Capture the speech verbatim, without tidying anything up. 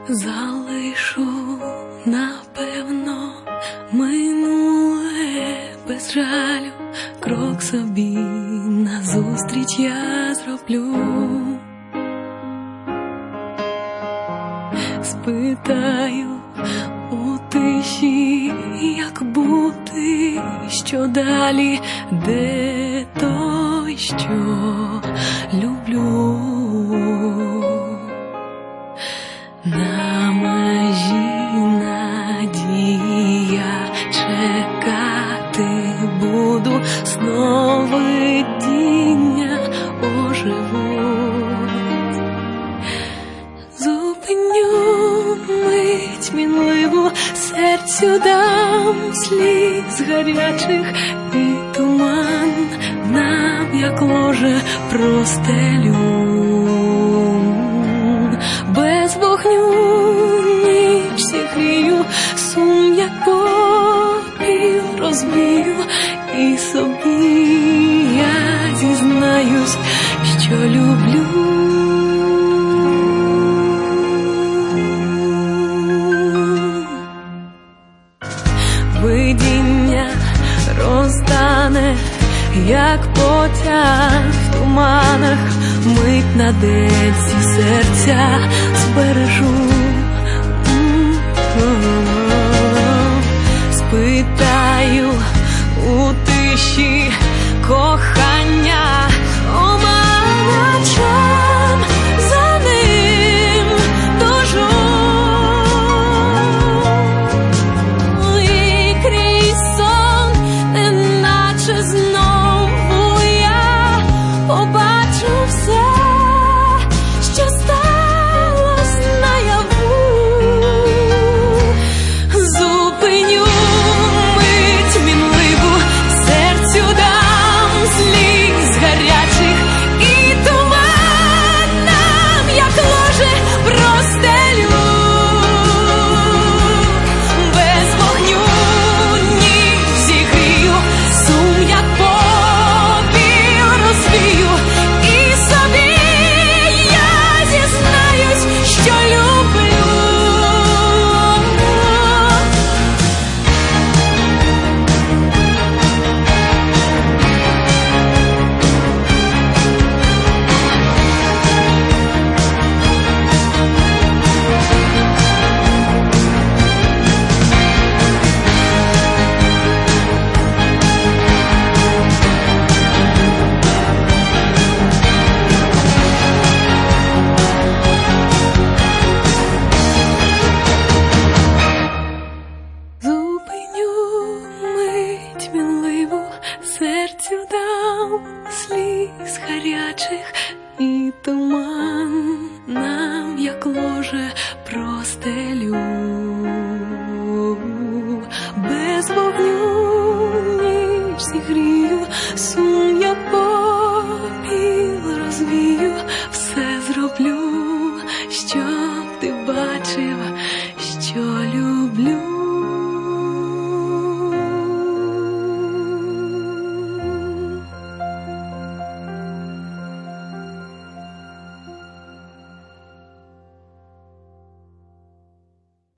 залишу, напевно, минуле без жалю, крок собі назустріч я зроблю. Спитаю у тиші, як бути, що далі, де той, що люблю. На межі надія, чекати буду, сновидіння оживуть. Зупиню мить мінливу, серцю дам сліз гарячих, і туман нам, як ложе, простелю. Без вогню ніч зігрію, сум, як попіл, розбію, і собі я зізнаюсь, що люблю. Видіння розтане, як потяг в туманах, мить на денці серця збережу. Спитаю у тиші кохання, оманчем за ним дожу. І крізь сон, неначе знову я побачу все, що сталось наяву. Зупиню мить мінливу, серцю дам сліз гарячих, і туман нам, як ложе, простелю. Без вогню ніч зігрію, сум, як попіл, розвію, і собі я зізнаюсь, що люблю. Зупиню мить мінливу, серцю дам сліз гарячих, і туман нам, як ложе, простелю. Без вогню ніч зігрію, сум, як попіл, розвію, все зроблю, щоб ти бачив, що люблю.